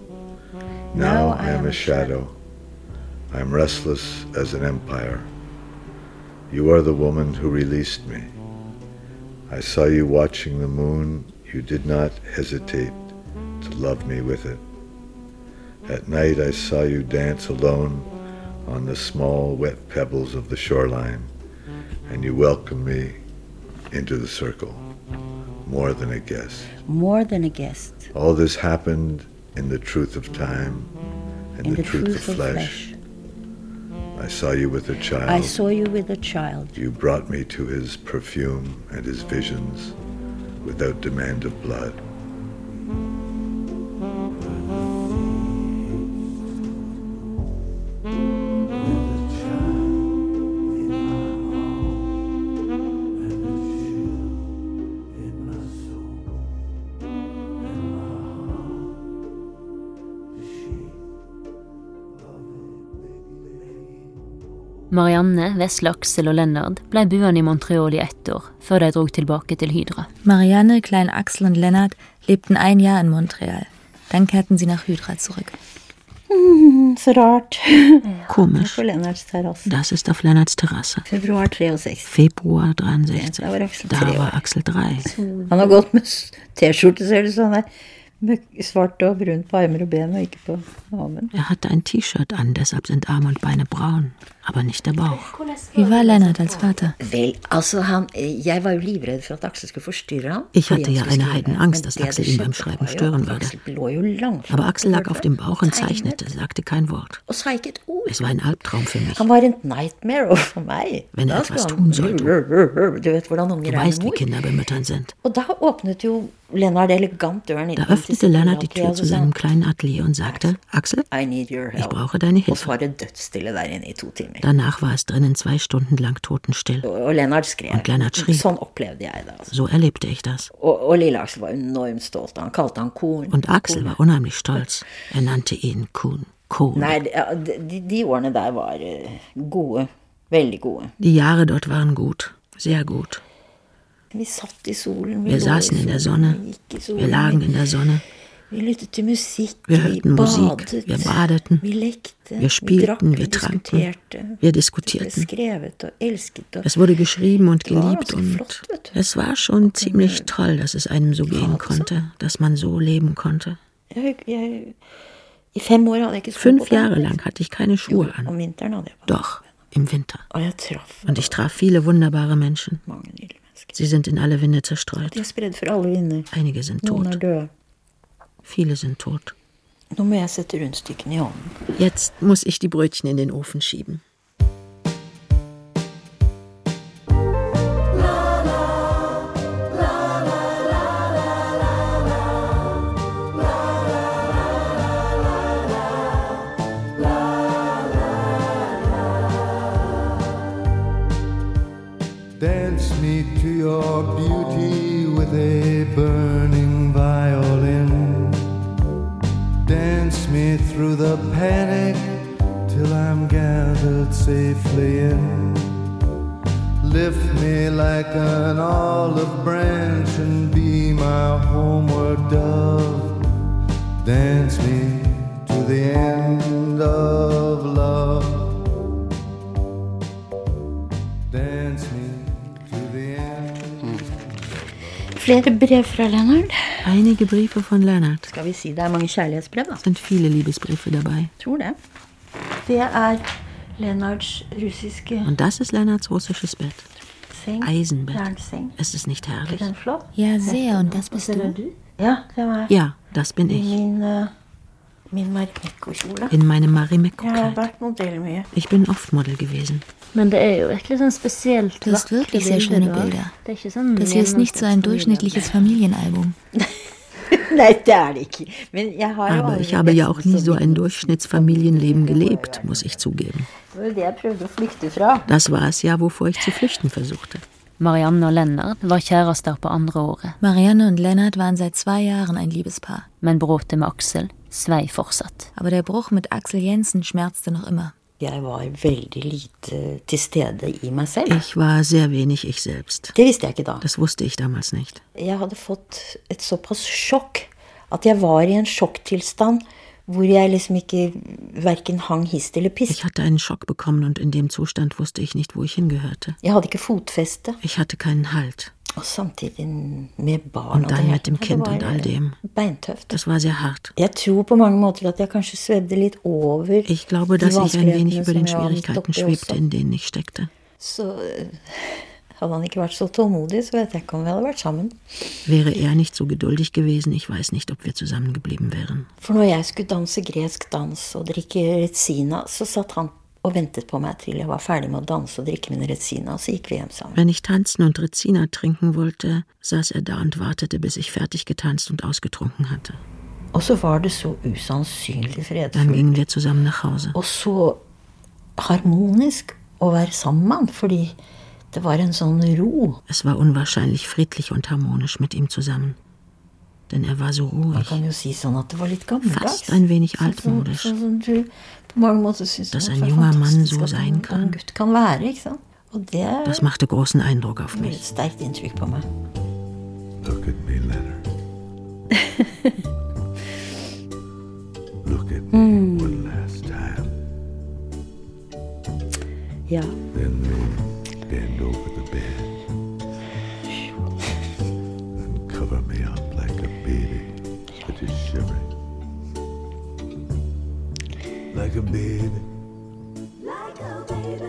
Now Now I am a shadow. I am restless as an empire. You are the woman who released me. I saw you watching the moon. You did not hesitate to love me with it. At night I saw you dance alone on the small wet pebbles of the shoreline, and you welcomed me into the circle, more than a guest. More than a guest. All this happened in the truth of time and In the truth of flesh. flesh. I saw you with a child. I saw you with a child. You brought me to his perfume and his visions without demand of blood. Marianne, vesle Axel og Lennart ble buende i Montreal i 1 år, før de drog tilbake til Hydra. Marianne, Klein Axel und Lennart lebten ein Jahr in Montreal. Dann kehrten sie nach Hydra zurück. Så rart. Komisch. På Lennarts terrasse. Das ist auf Lennarts Terrasse. Februar 63. Februar 63. Da var Axel Da 3 år. war Axel 3. Han har gått med T-skjorte, ser det sånn her. Med svart og brunt på armer og ben, og ikke på maven. Er hatte ein T-Shirt an, deshalb sind Arme und Beine braun, aber nicht der Bauch. Wie war Lennart als Vater? Vel, altså jeg var jo livredd for at Axel skulle forstyrre ham. Ich hatte Fordi ja han skulle eine skrive. Heidenangst, Men dass det Axel det ihn beim skjedde Schreiben var jo stören at würde. Axel lå jo langt Aber Axel lag auf dem frem Bauch und tegnet, zeichnete, sagte kein Wort. Og sa ikke et ord. Es war ein Albtraum für mich. Han var en nightmare overfor meg. Wenn er Da etwas skulle tun sollte. Du vet hvordan Du unger er weißt, med wie mor. Kinder bemüttern sind. Og da åpnet jo Da öffnete Leonard die Tür zu seinem kleinen Atelier und sagte, Axel, ich brauche deine Hilfe. Danach war es drinnen 2 Stunden lang totenstill. Und Leonard schrie. So erlebte ich das. Und Axel war unheimlich stolz. Er nannte ihn Kuhn. Die Jahre dort waren gut, sehr gut. Wir saßen in der Sonne, wir lagen in der Sonne, wir hörten Musik, wir badeten, wir spielten, wir tranken, wir diskutierten. Es wurde geschrieben und geliebt und es war schon ziemlich toll, dass es einem so gehen konnte, dass man so leben konnte. 5 Jahre lang hatte ich keine Schuhe an. Doch, im Winter. Und ich traf viele wunderbare Menschen. Sie sind in alle Winde zerstreut. Einige sind tot. Viele sind tot. Jetzt muss ich die Brötchen in den Ofen schieben. Dance me to your beauty with a burning violin. Dance me through the panic till I'm gathered safely in. Lift me like an olive branch and be my homeward dove. Dance me to the end of love. Dance me. Flere brev fra Leonard. Einige Briefe von Leonard. Skal vi si det mange kjærlighetsbrev, da? Es sind viele Liebesbriefe dabei. Tror det. Det Leonards russiske... Und das ist Leonards russisches Bett. Seng. Eisenbett. Ist es nicht herrlich? Ja, sehr. Und das bist du? Ja, das bin ich. In meinem Marimekko-Kleid. Ich bin oft Model gewesen. Men det jo virkelig sånn spesielt. Du hast wirklich sehr schöne Bilder. Das hier ist nicht so ein durchschnittliches Familienalbum. Aber ich habe ja auch nie so ein Durchschnittsfamilienleben gelebt, muss ich zugeben. Das war es ja, wovor ich zu flüchten versuchte. Marianne og Lennart var kjærester på andre året. Marianne und Lennart waren seit 2 Jahren ein Liebespaar. Men bråtet med Axel svei fortsatt. Aber der Bruch mit Axel Jensen schmerzte noch immer. Jeg var veldig lite til stede i meg selv. Ich war sehr wenig ich selbst. Det visste jeg ikke da. Das wusste ich damals nicht. Jeg hadde fått et såpass sjokk at jeg var i en sjokktilstand hvor jeg liksom ikke hverken hang hist eller pist. Ich hatte einen Schock bekommen und in dem Zustand wusste ich nicht, wo ich hingehörte. Jeg hadde ikke fotfeste. Ich hatte keinen Halt. Og samtidig med barn und dann mit dem Kind und all dem. Beintøft. Das war sehr hart. Jeg tror på mange måter at jeg kanskje svevde litt over. Ich glaube, dass ich ein wenig über den Schwierigkeiten schwebte, in denen ich steckte. Så hadde han ikke vært så tålmodig, så vet jeg ikke om vi hadde vært sammen. Wäre er nicht so geduldig gewesen, ich weiß nicht, ob wir zusammengeblieben wären. For når jeg skulle danse gresk dans og drikke retsina, så satt han og ventet på meg til jeg var ferdig med å danse og drikke min retsina, så gikk vi hjem sammen. Wenn ich tanzen und Retsina trinken wollte, saß er da und wartete, bis ich fertig getanzt und ausgetrunken hatte. Og så var det så usannsynlig fredfullt. Dann gingen wir zusammen nach Hause. Og så harmonisk å være sammen, fordi det var en sånn ro. Es war unwahrscheinlich friedlich und harmonisch mit ihm zusammen. Denn er war so ruhig. Man kan jo si sånn at det var litt gammeldags. Fast ein wenig altmodisch. Dass ein junger Mann so sein kann. Das machte großen Eindruck auf mich. Look at me, Leonard. Look at me one last time. Ja. Then we bend over the bed and cover me up like a baby that is shivering. Like a baby. Like a baby.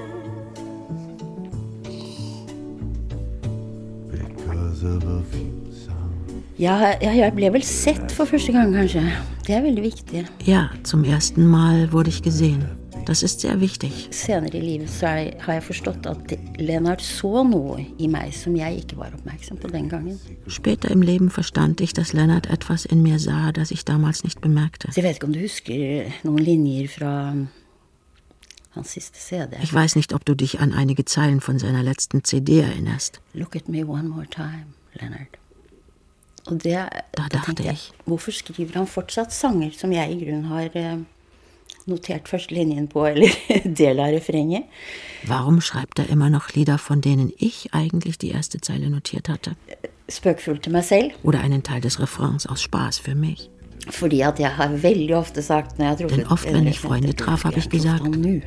Because of a few songs. Ja, jeg ble vel sett for første gang, kanskje. Det veldig viktig. Ja, zum ersten Mal wurde ich gesehen. Das ist sehr wichtig. Senere i livet så har jeg forstått at Leonard så noe i meg som jeg ikke var oppmerksom på den gangen. Später im Leben verstand ich, dass Leonard etwas in mir sah, das ich damals nicht bemerkte. Så jeg vet ikke om du husker noen linjer fra hans siste CD. Ich weiß nicht, ob du dich an einige Zeilen von seiner letzten CD erinnerst. Look at me one more time, Leonard. Og da dachte ich, hvorfor skriver han fortsatt sanger som jeg i grunnen har notert første linjen på, eller del av refrenget? Warum schreibt er immer noch Lieder, von denen ich eigentlich die erste Zeile notiert hatte? Spøkefullt til meg selv. Oder einen Teil des Refrains aus Spaß für mich. Fordi at jeg har veldig ofte sagt, når jeg har Denn oft, wenn ich Freunde traf, habe ich gesagt,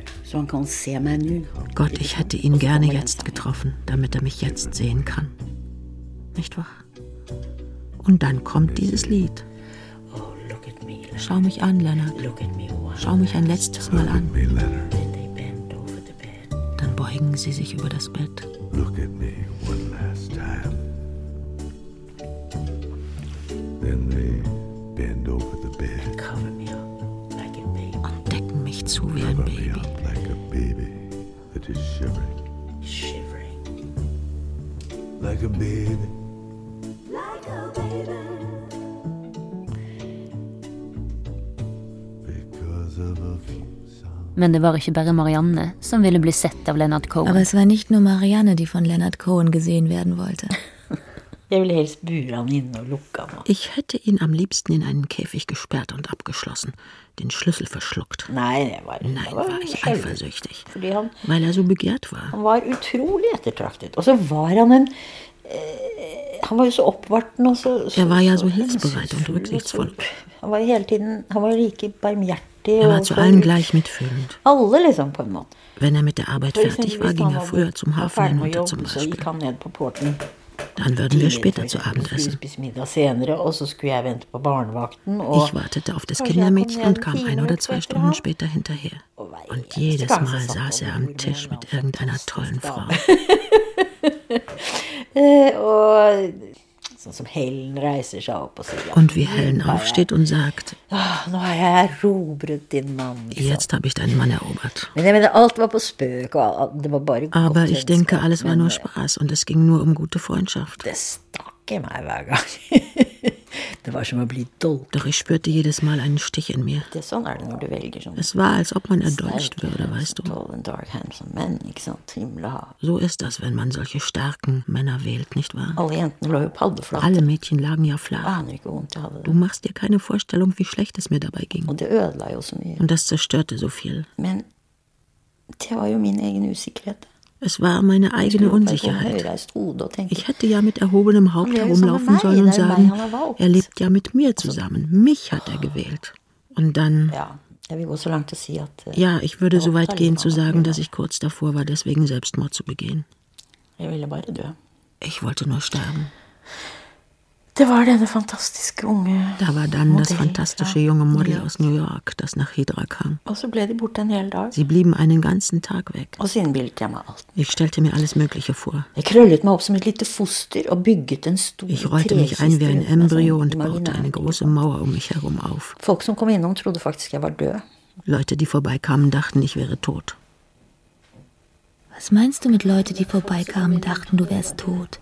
Gott, ich hätte ihn gerne jetzt getroffen, damit er mich jetzt sehen kann. Nicht wahr? Und dann kommt dieses Lied. Schau mich an, Leonard. Schau mich ein letztes Mal an. Dann beugen sie sich über das Bett. Look at me one last time. Then they bend over the bed. Cover me up like a baby. Und decken mich zu wie ein Cover me Baby. up like a baby that is shivering. Shivering. Like a baby. Men det var ikke bare Marianne som ville bli sett av Leonard Cohen. Aber es war nicht nur Marianne, die von Leonard Cohen gesehen werden wollte. Jeg ville helst bure han inne og lukke han. Ich hätte ihn am liebsten in einen Käfig gesperrt und abgeschlossen, den Schlüssel verschluckt. Nein, war ich eifersüchtig, han, weil er so begehrt war. Han var utrolig ettertraktet. Og så var han han var jo så oppvarten og så Er war ja so hilfsbereit und rücksichtsvoll. Han var like barmhjertig. Er war zu allen gleich mitfühlend. Alle liksom på en måte. Wenn er mit der Arbeit fertig war, ging er früher zum Hafen hinunter zum Beispiel. Dann würden wir später zu Abend essen. Ich wartete auf das Kindermädchen und kam 1 oder 2 Stunden später hinterher. Und jedes Mal saß er am Tisch mit irgendeiner tollen Frau. Und wie Helen aufsteht und sagt, jetzt habe ich deinen Mann erobert. Aber ich denke, alles war nur Spaß und es ging nur um gute Freundschaft. Doch ich spürte jedes Mal einen Stich in mir. Es war, als ob man erdolcht würde, weißt du. So ist das, wenn man solche starken Männer wählt, nicht wahr? Alle Mädchen lagen ja flach. Du machst dir keine Vorstellung, wie schlecht es mir dabei ging. Und das zerstörte so viel. Es war meine eigene Unsicherheit. Ich hätte ja mit erhobenem Haupt herumlaufen sollen und sagen, er lebt ja mit mir zusammen. Mich hat er gewählt. Und dann... Ja, ich würde so weit gehen zu sagen, dass ich kurz davor war, deswegen Selbstmord zu begehen. Ich wollte nur sterben. Da war dann das fantastische junge Model aus New York, das nach Hydra kam. Sie blieben einen ganzen Tag weg. Ich stellte mir alles Mögliche vor. Ich rollte mich ein wie ein Embryo und baute eine große Mauer um mich herum auf. Leute, die vorbeikamen, dachten, ich wäre tot. Was meinst du mit Leuten, die vorbeikamen, dachten, du wärst tot?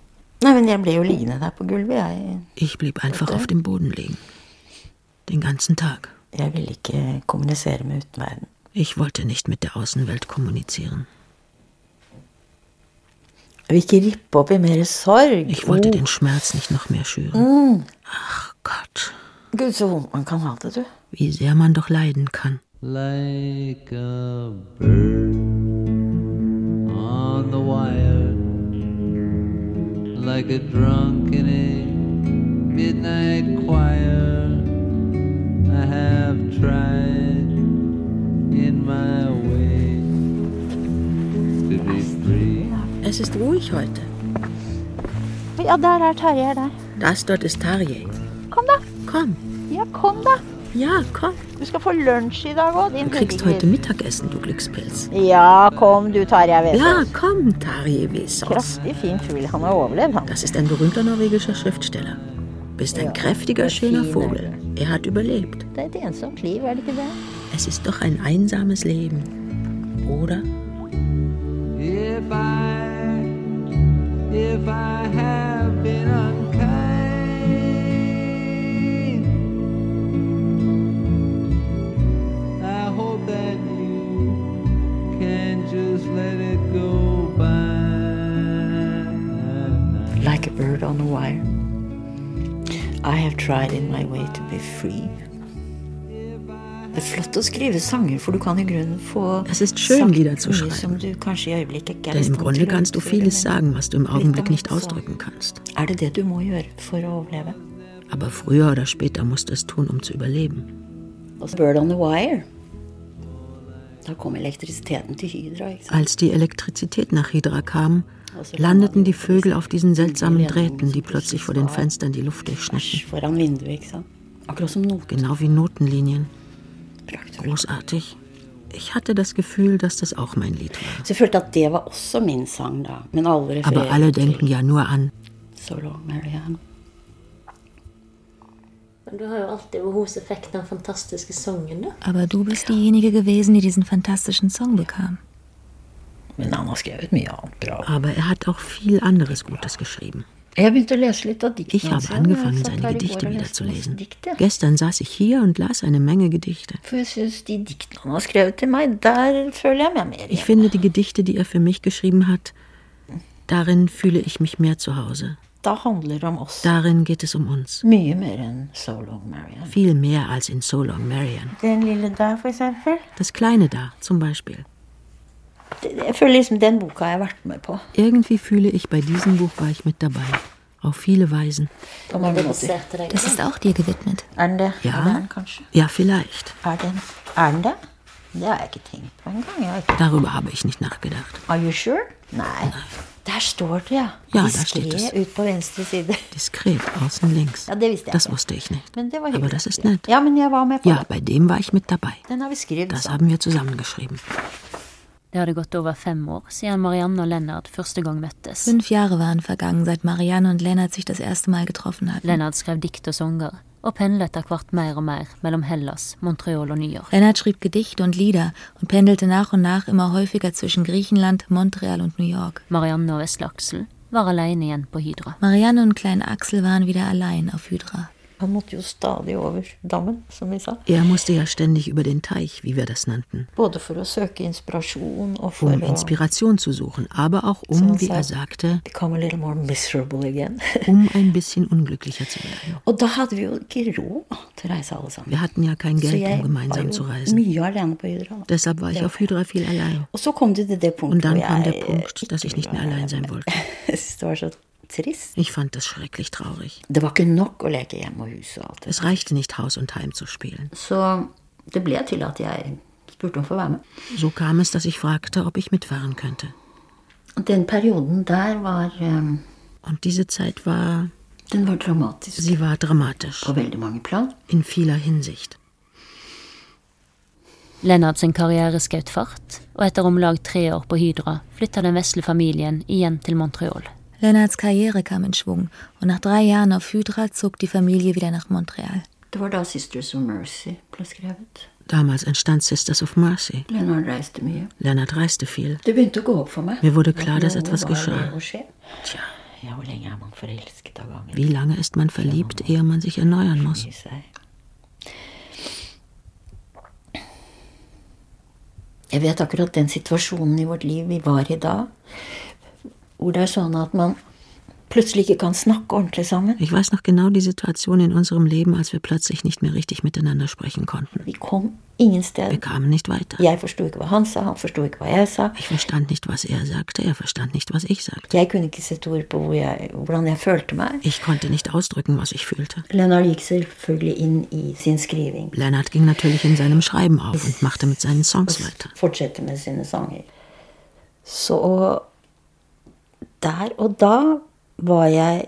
Ich blieb einfach auf dem Boden liegen. Den ganzen Tag. Ich wollte nicht mit der Außenwelt kommunizieren. Ich wollte den Schmerz nicht noch mehr schüren. Ach Gott. Wie sehr man doch leiden kann. Like a bird on the wire, like a drunk in a midnight choir. I have tried in my way to be free. Es ist ruhig heute. Ja, der Tarjei der. Das dort ist Tarjei. Komm da. Komm. Ja, komm da. Ja, komm. Du skal få lunsj i dag også, Du kriegst heute Mittagessen, du Glückspilz. Ja, komm, du Tarjei Vesaas. Ja, komm, Tarjei Vesaas. Kraftig fin fugl, han har overlevd, han. Das ist ein berühmter norwegischer Schriftsteller. Bist ein kräftiger, schöner Vogel. Er hat überlebt. Det er et ensomt liv, er det ikke det? Es ist doch ein einsames Leben. Oder If I have been unkind, I hope that you can just let it go by. Like a bird on a wire. I have tried in my way to be free. Det er flott å skrive sanger, for du kan i grunnen få Es ist schön, Lieder zu schreiben. som du kanskje i øyeblikket ikke er Denn i im stand Grunde til å kannst du utføre, vieles men sagen, was du im Augenblick nicht litt annet, så ausdrücken kannst. Er det det du må gjøre for å overleve? Aber früher oder später musst du es tun, um zu überleben. Bird on the wire. Da kom elektrisiteten til Hydra, ikke sant? Als die Elektrizität nach Hydra kam, landeten die Vögel auf diesen seltsamen Drähten, die plötzlich vor den Fenstern die Luft durchschnitten. Foran vinduet, ikke sant? Akkurat som noter. Genau wie Notenlinien. Praktfullt. Großartig. Ich hatte das Gefühl, dass das auch mein Lied war. Så jeg følte at det var også min sang da. Men alle Aber alle refererer denken til ja nur an. So Long Marianne. Men du har jo alltid ved hos effekt den fantastiske sangen, da. Aber du bist diejenige gewesen, die diesen fantastischen Song bekam. Men han har skrevet mye annet bra. Aber er hat auch viel anderes Gutes geschrieben. Jeg begynte å lese litt av diktene Ich habe angefangen, seine Gedichte wieder zu lesen. Gestern saß ich hier und las eine Menge Gedichte. For jeg synes de diktene han har skrevet til meg, der føler jeg meg mer Ich finde die Gedichte, die er für mich geschrieben hat, darin fühle ich mich mehr zu Hause. Da handler det om oss. Darin geht es um uns. Mye mer enn So Long Marianne. Viel mehr als in So Long Marianne. Den lille der, for eksempel. Das Kleine da, zum Beispiel. Jeg føler liksom den boka har jeg vært med på. Irgendwie fühle ich, bei diesem Buch war ich mit dabei. Auf viele Weisen. På mange måter. Das ist auch dir gewidmet. Er den det? Ja. Er den, kanskje? Ja, vielleicht. Er den det? Det har jeg ikke tenkt på en gang. Jeg har ikke. Darüber habe ich nicht nachgedacht. Are you sure? Nei. Der står det, ja. Ja, der steht es. Diskret ut på venstre side. Diskret, außen links. Ja, det visste jeg Das ikke. wusste ich nicht. Men det var Aber hyggelig. das ist nett. Ja, men jeg var med på Ja, det. bei dem war ich mit dabei. Den har vi skrevet Das sammen. haben wir zusammengeschrieben. Det hadde gått over 5 år siden Marianne og Lennart første gang møttes. 5 Jahre waren vergangen, seit Marianne und Lennart sich das erste Mal getroffen hatten. Lennart skrev dikt og sanger, og pendlet etter hvert mer og mer mellom Hellas, Montreal og New York. Lennart schrieb Gedichte und Lieder und pendelte nach und nach immer häufiger zwischen Griechenland, Montreal und New York. Marianne og vesle Aksel var alene igjen på Hydra. Marianne und Klein Axel waren wieder allein auf Hydra. Han måtte jo stadig over dammen, som vi sa. Er musste ja ständig über den Teich, wie wir das nannten, Både for å søke inspirasjon og for um å Inspiration zu suchen, aber auch um, wie er sagte, become a little more miserable again. um ein bisschen unglücklicher zu werden. Og da hadde vi jo ikke råd til å reise alle sammen. Wir hatten ja kein Så Geld, jeg um gemeinsam zu var jo reisen. mye alene på Hydra. Deshalb war ich auf Hydra viel allein. Og så kom det til det punktet Und dann hvor kam jeg der Punkt, dass ich nicht mehr allein sein wollte. Jeg synes det var så trist. Ich fand das schrecklich traurig. Det var ikke nok å leke hjemme og hus og alt det. Es reichte nicht, Haus und Heim zu spielen. Så det ble til at jeg spurte om å få være med. So kam es, dass ich fragte, ob ich mitfahren könnte. Og den perioden der var, Und diese Zeit war, den var dramatisk. sie war dramatisch, På veldig mange plan. in vieler Hinsicht. Lennart sin karriere skjøt fart, og etter om lag 3 år på Hydra flytta den vesle familien igjen til Montreal. Lennarts Karriere kam in Schwung und nach 3 Jahren auf Hydra zog die Familie wieder nach Montreal. Det var da Sisters of Mercy ble skrevet. Damals entstand Sisters of Mercy. Lennart reiste mye. Lennart reiste viel. Det begynte å gå opp for meg. Mir wurde klar, dass Noe etwas var geschah. ved å skje. Tja, Ja, hvor lenge er man forelsket av gangen? wie lange ist man verliebt, ehe man sich erneuern muss? I seg. Jeg vet akkurat den situasjonen i vårt liv vi var i da, hvor det er sånn at man plutselig ikke kan snakke ordentlig sammen. Ich weiß noch genau die Situation in unserem Leben, als wir plötzlich nicht mehr richtig miteinander sprechen konnten. Vi kom ingen Wir sted. kamen nicht weiter. Jeg forstod ikke hva han sa, han forstod ikke hva jeg sa. Ich verstand nicht, was er sagte, er verstand nicht, was ich sagte. Jeg kunne ikke sette ord på hvordan jeg følte meg. Ich konnte nicht ausdrücken, was ich fühlte. Lennart gikk selvfølgelig inn i sin skriving. Lennart ging natürlich in seinem Schreiben auf und machte mit seinen Songs weiter. Fortsette med sine sanger. Så der og da var jeg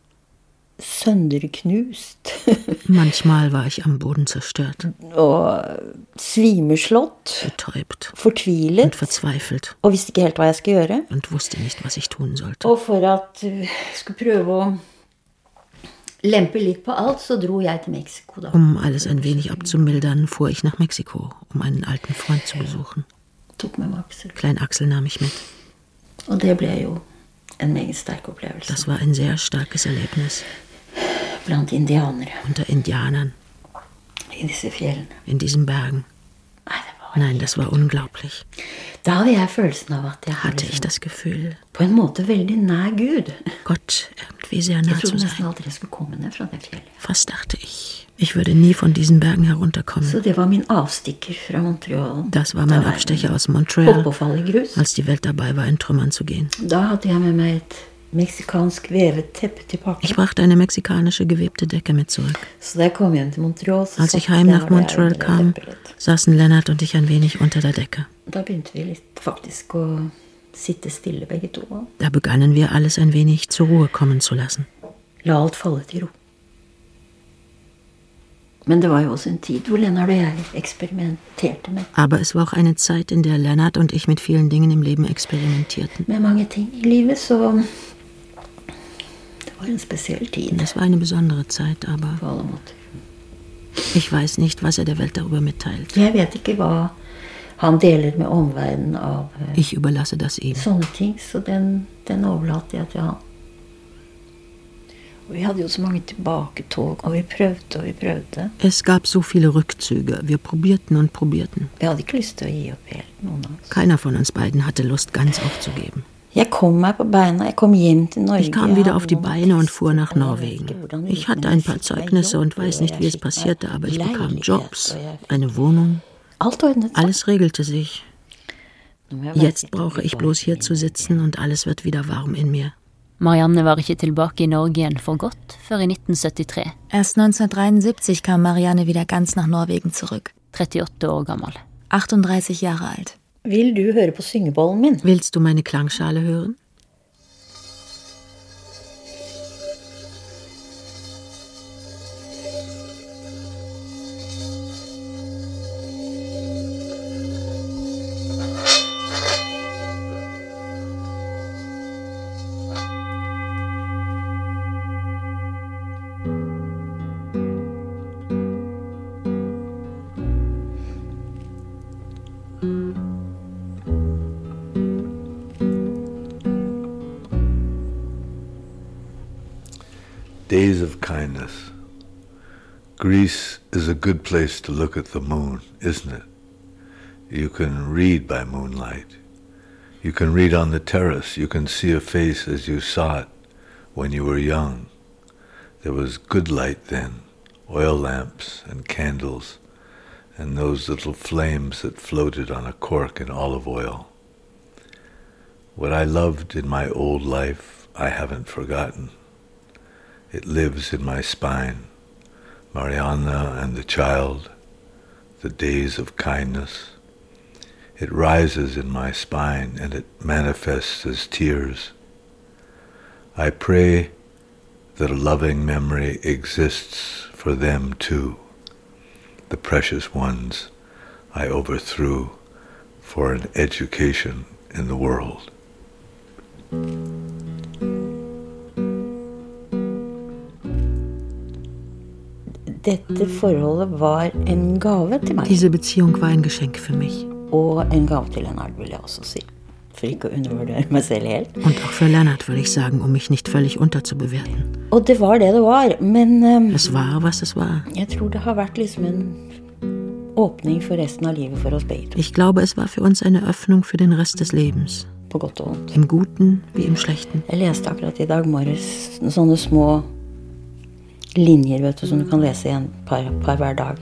sønderknust Manchmal war ich am Boden zerstört, og svimeslått, betäubt fortvilet, und verzweifelt og visste ikke helt hva jeg skulle gjøre. und wusste nicht, was ich tun sollte. Og for at jeg skulle prøve å lempe litt på alt, så dro jeg til Mexico da. Um alles ein wenig abzumildern, fuhr ich nach Mexiko, um einen alten Freund zu besuchen. tok med meg Axel. Klein Axel nahm ich mit. Og det ble jo en meget sterk opplevelse. Das war ein sehr starkes Erlebnis. Blant indianere. Unter Indianern. I disse fjellene. In diesen Bergen. Nein, das war unglaublich. Da hadde jeg følelsen av at jeg hatte ich das Gefühl, på en måte veldig nær Gud. Gott irgendwie sehr nah zu sein. Aldri jeg skulle komme ned fra det fjellet. Fast dachte ich würde nie von diesen Bergen herunterkommen. Så det var min avstikker fra Montreal. Das war mein Abstecher aus Montreal, als die Welt dabei war, in Trümmern zu gehen. Da hadde jeg med meg et meksikansk vevet teppe tilbake. Ich brachte eine mexikanische gewebte Decke mit zurück. Så da jeg kom hjem til Montreal, als ich heim nach Montreal kam, saßen Lennart und ich ein wenig unter der Decke. Da begynte vi litt faktisk å sitte stille begge to. Da begannen wir alles ein wenig zur Ruhe kommen zu lassen. La alt falle til ro. Men det var jo også en tid hvor Lennart og jeg eksperimenterte med. Aber es war auch eine Zeit, in der Lennart und ich mit vielen Dingen im Leben experimentierten. Med mange ting i livet, så det var en spesiell tid. Das war eine besondere Zeit, aber på alle måter. Ich weiß nicht, was der Welt darüber mitteilt. Jeg vet ikke hva han deler med omverdenen av ich überlasse das ihm. Sånne ting, så den overlater jeg til han. Og vi hadde jo så mange tilbaketog, og vi prøvde. Es gab so viele Rückzüge. Wir probierten und probierten. Vi hadde ikke lyst til å gi opp helt, noen av oss. Keiner von uns beiden hatte Lust, ganz aufzugeben. Jeg kom meg på beina, jeg kom hjem til Norge. Ich kam wieder auf die Beine und fuhr nach Norwegen. Ich hatte ein paar Zeugnisse und weiß nicht, wie es passierte, aber ich bekam Jobs, eine Wohnung. Alles regelte sich. Jetzt brauche ich bloß hier zu sitzen und alles wird wieder warm in mir. Marianne var ikke tilbake i Norge igjen for godt før i 1973. Erst 1973 kam Marianne wieder ganz nach Norwegen zurück. 38 år gammel. 38 Jahre alt. Vil du høre på syngebollen min? Willst du meine Klangschale hören? Days of kindness. Greece is a good place to look at the moon, isn't it? You can read by moonlight. You can read on the terrace. You can see a face as you saw it when you were young. There was good light then, oil lamps and candles, and those little flames that floated on a cork in olive oil. What I loved in my old life, I haven't forgotten. It lives in my spine, Marianne and the child, the days of kindness. It rises in my spine and it manifests as tears. I pray that a loving memory exists for them too, the precious ones I overthrew for an education in the world. Dette forholdet var en gave til meg. Diese Beziehung war ein Geschenk für mich. Og en gave til Lennart, vil jeg også si. For ikke å undervurdere meg selv helt. Und auch für Lennart, würde ich sagen, mich nicht völlig unterzubewerten. Og det var det var, men es war, was es war. Jeg tror det har vært liksom en åpning for resten av livet for oss begge to. Ich glaube, es war für uns eine Öffnung für den Rest des Lebens. På godt og vondt. Im Guten wie im Schlechten. Jeg leste akkurat i dag morges sånne små linjer, vet du, som du kan lese i en par hver dag.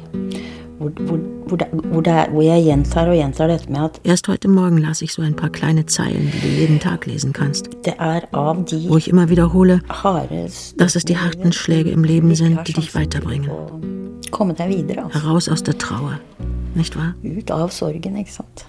Hvor jeg gjentar og gjentar dette med at Erst heute Morgen las ich so ein paar kleine Zeilen, die du jeden Tag lesen kannst. Det av de wo ich immer wiederhole, dass es die harten Schläge im Leben sind, die dich weiterbringen. Komme deg videre, altså. Heraus aus der Trauer, nicht wahr? Ut av sorgen, ikke sant?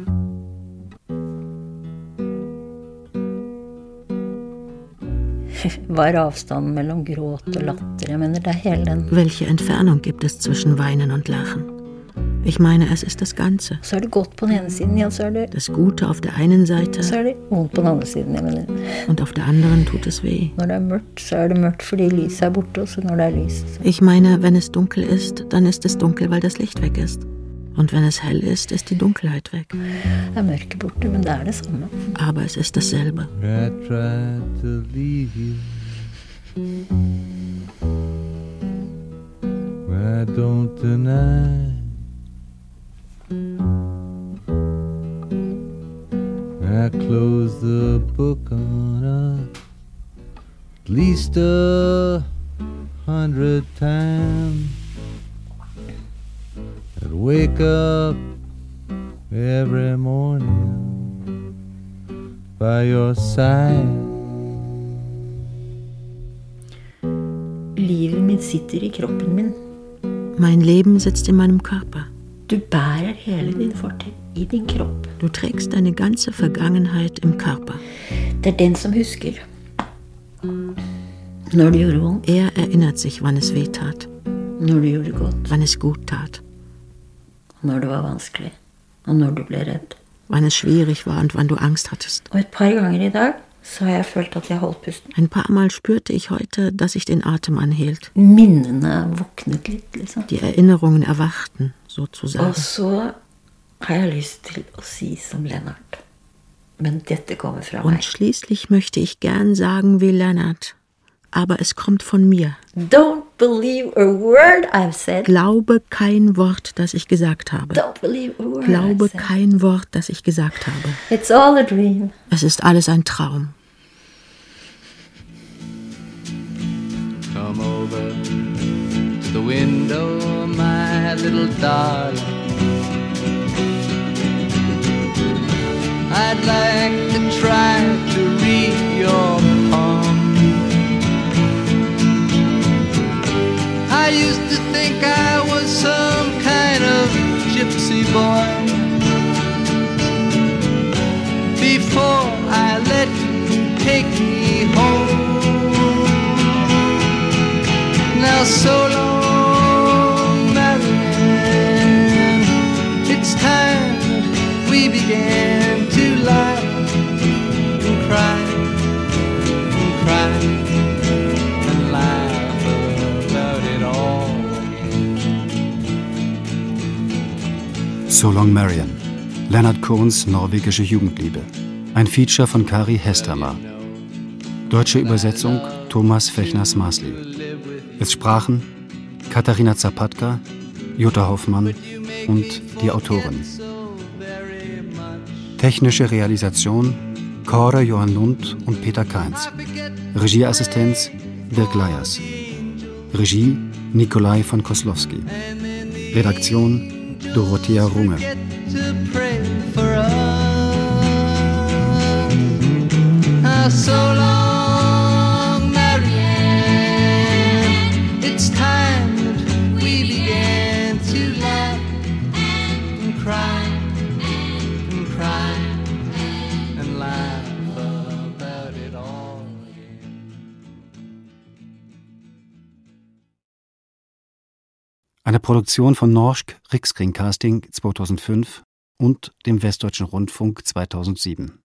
Var avstanden mellom gråt og latter? Jeg mener, det hele den. Welche Entfernung gibt es zwischen Weinen und Lachen? Ich meine, es ist das Ganze. Så det godt på den ene siden, ja, så det das Gute auf der einen Seite. Så det vondt på den andre siden, jeg mener. Und auf der anderen tut es weh. Når det mørkt, så det mørkt fordi lyset borte, og så når det lyst. Så. Ich meine, wenn es dunkel ist, dann ist es dunkel, weil das Licht weg ist. Und wenn es hell ist, ist die Dunkelheit weg. Er mørket borte, men det det samme. Aber es ist dasselbe. I tried to leave you, I don't deny. I closed the book on us at least 100 times. I'd wake up every morning by your side. Livet mitt sitter i kroppen min. Mein Leben sitzt in meinem Körper. Du bærer hele din fortid i din kropp. Du trägst deine ganze Vergangenheit im Körper. Det den som husker. Når det gjorde vondt. Er erinnert sich, wann es weh tat. Når det gjorde godt. Wann es gut tat. Når det var vanskelig. Og når du ble redd. Wann es schwierig war und wann du Angst hattest. Og et par ganger i dag så har jeg følt at jeg holdt pusten. Ein paar Mal spürte ich heute, dass ich den Atem anhielt. Minnene våknet litt, liksom. Die Erinnerungen erwachten, sozusagen. Og så har jeg lyst til å si som Lennart. Men dette kommer fra Und meg. schließlich möchte ich gern sagen wie Lennart. Aber es kommt von mir. Don't believe a word I've said. Glaube kein Wort, das ich gesagt habe. Don't believe a word Glaube I've said. kein Wort, das ich gesagt habe. It's all a dream. Es ist alles ein Traum. Come over to the window, my little darling. I'd like to try to read your palm. I used to think I was some kind of gypsy boy before I let you take me home. Now so long, Marianne, it's time that we began to laugh and cry and cry and laugh about it all again. So Long Marian, Leonard Cohens norwegische Jugendliebe. Ein Feature von Kari Hesthamar. Deutsche Übersetzung Thomas Fechners-Masli. Es sprachen Katharina Zapatka, Jutta Hoffmann und die Autorin. Technische Realisation Kåre Johan Lund und Peter Kainz. Regieassistenz Dirk Leyers. Regie Nikolai von Koslowski. Redaktion Dorothea Runge. So long, Marianne, it's time that we began to laugh and cry and cry and laugh about it all again. Eine Produktion von Norsk Rikskringkasting 2005 und dem Westdeutschen Rundfunk 2007.